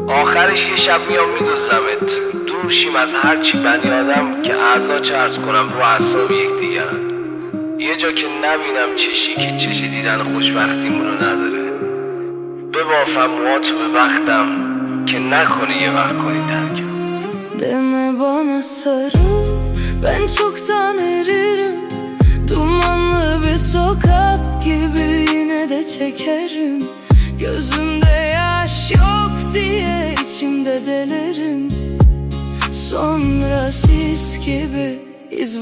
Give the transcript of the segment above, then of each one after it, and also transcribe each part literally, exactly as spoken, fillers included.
آخرش یه شب میام میدوزمت، دور شیم از هرچی بنی آدم که اعضا چرز کنم رو اعصاب یکدیگرن. یه جا که نبینم چشی که چشی دیدن خوشبختیمونو نداره. ببافم موهاتو به بختم که نکنه yine vak کنی terkim. Deme bana sarıl, ben çoktan eririm. Dumanlı bir sokak gibi yine de çekerim. Gözümde yaş yok diye içimde delerim. Sonra sis gibi iz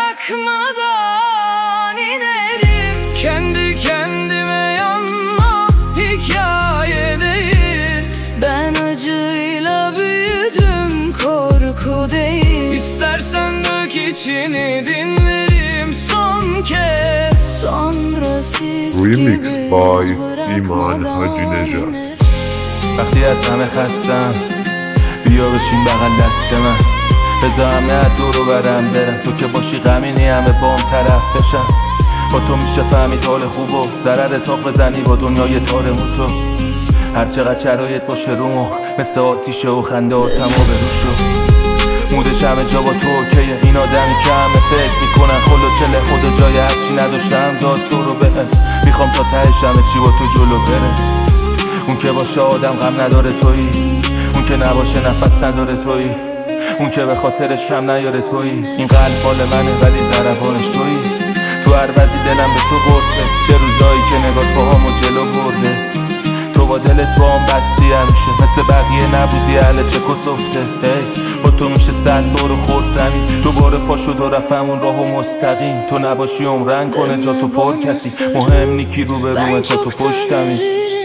bırakmadan inerim. Kendi kendime yanma hikaye değil. Ben acıyla büyüdüm, korku değil. İstersen dök içini, dinlerim son kez. Sonra sis Remix gibi by iz ایمان bırakmadan حاجی نژاد. inerim. وقتی از همه خستم بیا بشین بغل دست من، بذار همه دور رو برم برم. تو که باشی غمینی همه بام طرف بشم. با تو میشه فهمید حال خوب و ضرر تاق بزنی با دنیای تارم و تو. هر چقدر شرایط باشه رو مخ مثل آتیشه و خنده آتم و بروشو. مودش همه جا با تو اوکیه، این آدمی که همه فکر میکنن خلو چله خدا جای هرچی نداشتم داد تو رو بهم. میخوام تا تهش همه چی با تو جلو بره. اون که باشه آدم غم نداره تویی، اون که نباشه نفس نداره تویی، اون که به خاطرش کم نیاره تویی. این قلب حال منه ولی ضربانش تویی. تو هر وضعی دلم به تو قرصه، چه روزایی که نگات پاهامو جلو برده. تو با دلت با هم بستی همیشه، مثل بقیه نبودی اهل چه کسفته. هی با تو میشه صد بارو خورد زمین، دوباره پا شد و رفتمون راهو مستقیم. تو نباشی عمرن کنه جا تو پر کسی، مهم نیکی رو به رومه تا تو پشتمی.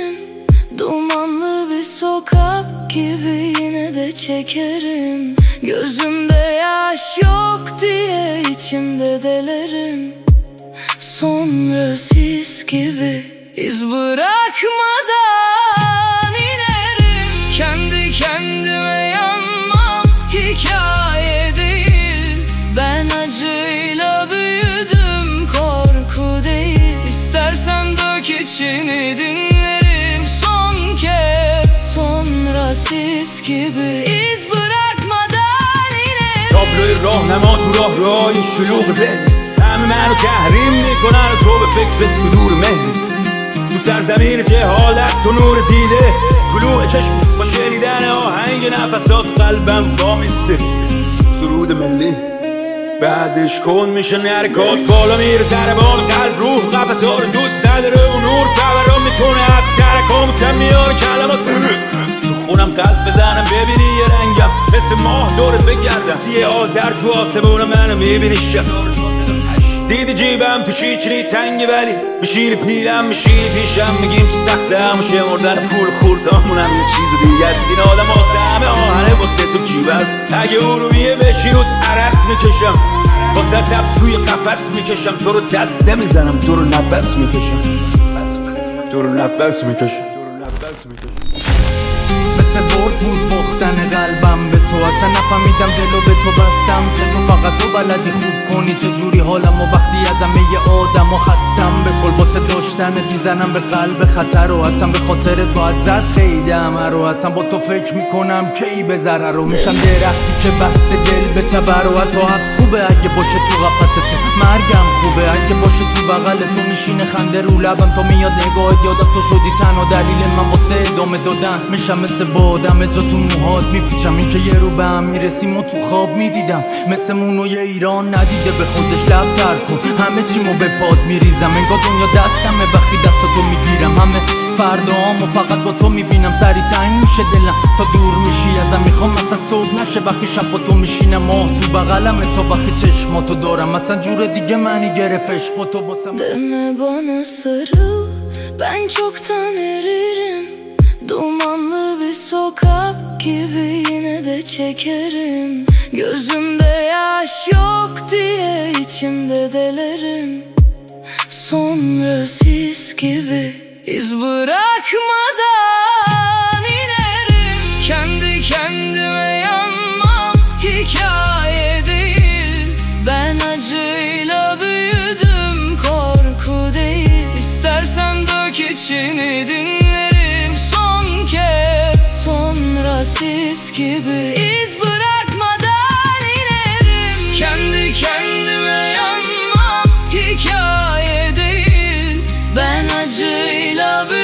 Dumanlı bir sokak gibi yine de çekerim. Gözümde yaş yok diye içimde delerim. Sonra sis gibi iz bırakmadan inerim. Kendi kendime yanmam hikaye değil. Ben acıyla büyüdüm, korku değil. İstersen dök içini, dinlerim son kez. Sonra sis gibi iz bırakmadan inerim. تابلوی راهنما تو راه راه شلوغ ذهن، همه منو تحریم میکنن و تو به فکر صدور مهری. تو سرزمین جهالت تو نور دیده، طلوع چشم با شنیدن آهنگ نفسات قلبم وامیسته. سرود ملی بعدش کن میشه حرکات، بالا میره ضربان قلب روح قفسا رو دوست نداره و نور فوران میکنه حتی ترکام کم میاره کلمات. تو خونم قلب بزنم ببینی یه رنگم مثل ماه دورت بگردم، سیه آذر تو آسمون منو میبینی شب. دیدی جیبم تو چیچری تنگی ولی میشینی پیرم میشینی پیشم، میگیم چه سخته همو شمردن پول خوردامونم یه چیز دیگه است. این آدم واسه همه آهنه واسه تو جیبم، اگه ارومیه بشین و عرس میکشم، واسه تبس توی قفس میکشم. تو رو دست نمیزنم، تو رو نفس میکشم، تو رو نفس میکشم. مثل برد بود باختن قلبم به تو، اصلا نفهمیدم دلو به تو بستم. چه تو فقط تو بلدی خوب کنی چه جوری حالم و وقتی از همه ی آدم و خستم. به کل واسه داشتنت میزنم به قلب خطر و اصلا به خاطر باید زد قیده همه رو. اصلا با تو فکر میکنم کی به ضرر رو میشم درختی که بسته دل به تبر و حتی حبس خوبه اگه باشه تو قفس تو، مرگم خوبه اگه باشه تو بغل تو. میشینه خنده رو لبم تا میاد نگاهت یادم تو شدی تنها دلیل من واسه ادامه دادن. میشم مثل بادم جا تو موهات میپیچم، این که یه رو به هم میرسیم و تو خواب میدیدم. مثل مونوی ایران ندیده به خودش لب تر کن، همه چیمو به پاد میریزم. انگار دنیا دستمه وقتی دستاتو میگیرم، همه فردامو فقط با تو میبینم. سری تنگ میشه دلم تا دور میشی ازم، میخوام مثلا صبح نشه وقتی شب با تو میشینم. ماه تو بغلمه تا وقتی چشماتو دارم، مثلا جور دیگه منی گرفتش با تو باسم. Deme bana sarıl, ben çoktan eririm. Dumanlı bir sokak gibi yine de çekerim. Gözümde yaş yok diye içimde delerim. Sonra sis gibi iz bırakmadan inerim. Kendi kendime yanmam hikaye değil. Ben acıyla büyüdüm, korku değil. İstersen dök içini, dinlerim son kez. Sonra sis gibi iz bırakmadan inerim. Kendi kendime yanmam hikaye değil, ben acıyla büyüdüm.